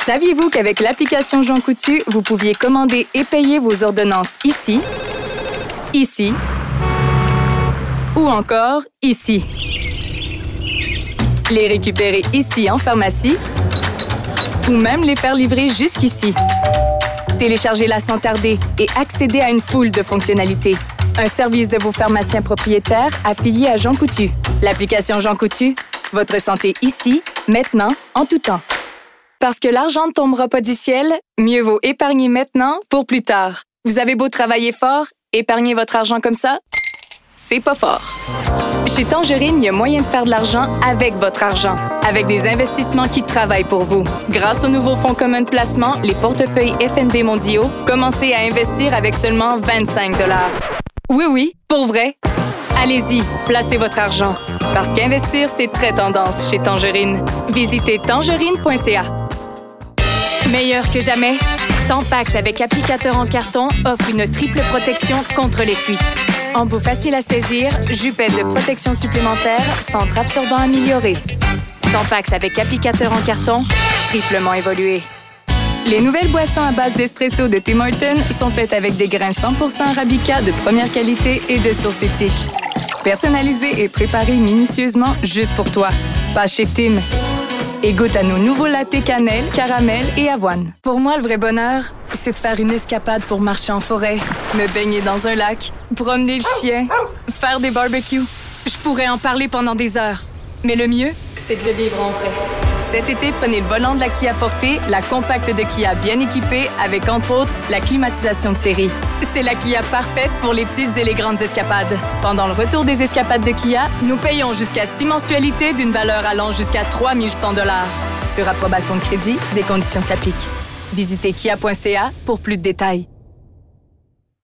Saviez-vous qu'avec l'application Jean Coutu, vous pouviez commander et payer vos ordonnances ici, ici ou encore ici? Les récupérer ici en pharmacie ou même les faire livrer jusqu'ici. Téléchargez-la sans tarder et accédez à une foule de fonctionnalités. Un service de vos pharmaciens propriétaires affiliés à Jean Coutu. L'application Jean Coutu, votre santé ici, maintenant, en tout temps. Parce que l'argent ne tombera pas du ciel, mieux vaut épargner maintenant pour plus tard. Vous avez beau travailler fort, épargner votre argent comme ça, c'est pas fort. Chez Tangerine, il y a moyen de faire de l'argent avec votre argent, avec des investissements qui travaillent pour vous. Grâce au nouveau fonds commun de placement, les portefeuilles FNB mondiaux, commencez à investir avec seulement 25 $. Oui, pour vrai. Allez-y, placez votre argent. Parce qu'investir, c'est très tendance chez Tangerine. Visitez tangerine.ca. Meilleur que jamais, Tampax avec applicateur en carton offre une triple protection contre les fuites. Embout facile à saisir, jupette de protection supplémentaire, centre absorbant amélioré. Tampax avec applicateur en carton, triplement évolué. Les nouvelles boissons à base d'espresso de Tim Hortons sont faites avec des grains 100% Arabica de première qualité et de source éthique. Personnalisées et préparées minutieusement juste pour toi. Pas chez Tim. Et goûte à nos nouveaux lattés cannelle, caramel et avoine. Pour moi, le vrai bonheur, c'est de faire une escapade pour marcher en forêt, me baigner dans un lac, promener le chien, faire des barbecues. Je pourrais en parler pendant des heures. Mais le mieux, c'est de le vivre en vrai. Cet été, prenez le volant de la Kia Forte, la compacte de Kia bien équipée, avec entre autres la climatisation de série. C'est la Kia parfaite pour les petites et les grandes escapades. Pendant le retour des escapades de Kia, nous payons jusqu'à 6 mensualités d'une valeur allant jusqu'à 3 100 $. Sur approbation de crédit, des conditions s'appliquent. Visitez kia.ca pour plus de détails.